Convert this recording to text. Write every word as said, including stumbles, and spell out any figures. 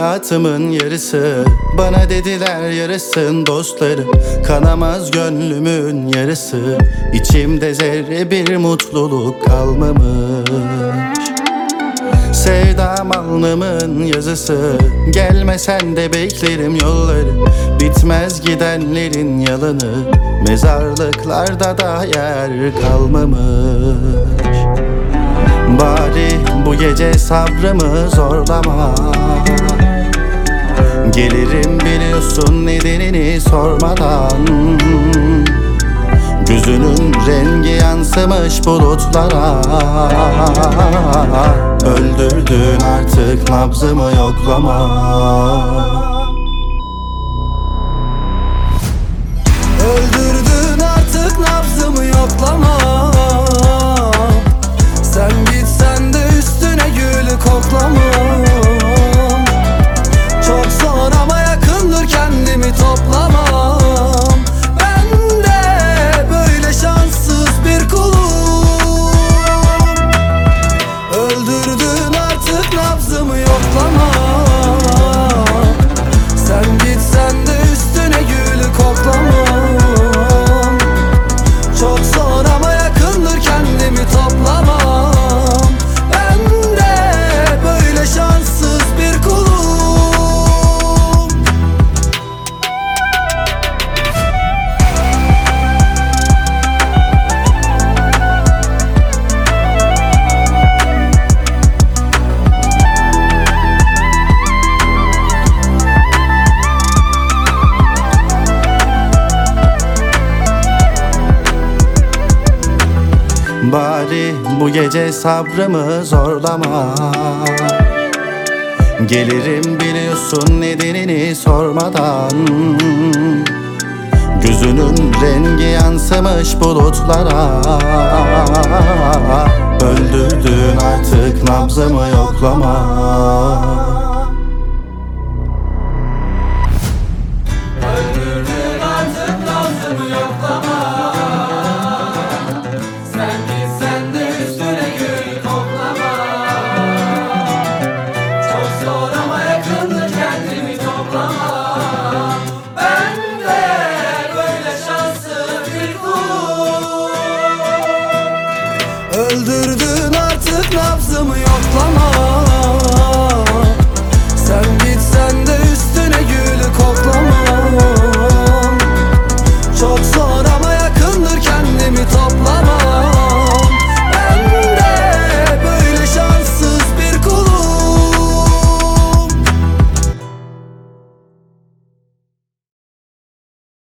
hayatımın yarısı. Bana dediler yarısın dostları, kanamaz gönlümün yarısı. İçimde zerre bir mutluluk kalmamış. Sevdam alnımın yazısı, gelmesen de beklerim yolları. Bitmez gidenlerin yalanı, mezarlıklarda da yer kalmamış. Bari bu gece sabrımı zorlama, gelirim biliyorsun nedenini sormadan. Gözünün rengi yansımış bulutlara, öldürdün artık nabzımı yoklama. Öldürdün artık nabzımı yoklama. Sen gitsen de üstüne gülü koklamam. Çok zor ama yakındır, kendimi toplamam. Ben de böyle şanssız bir kulum. Öldürdün artık nabzımı yoklama. Sen gitsen de üstüne gülü koklamam. Çok zor ama yakındır, kendimi toplamam. Ben de böyle şanssız bir kulum. Bari bu gece sabrımı zorlama, gelirim biliyorsun nedenini sormadan. Gözünün rengi yansımış bulutlara, öldürdün artık nabzımı yoklama.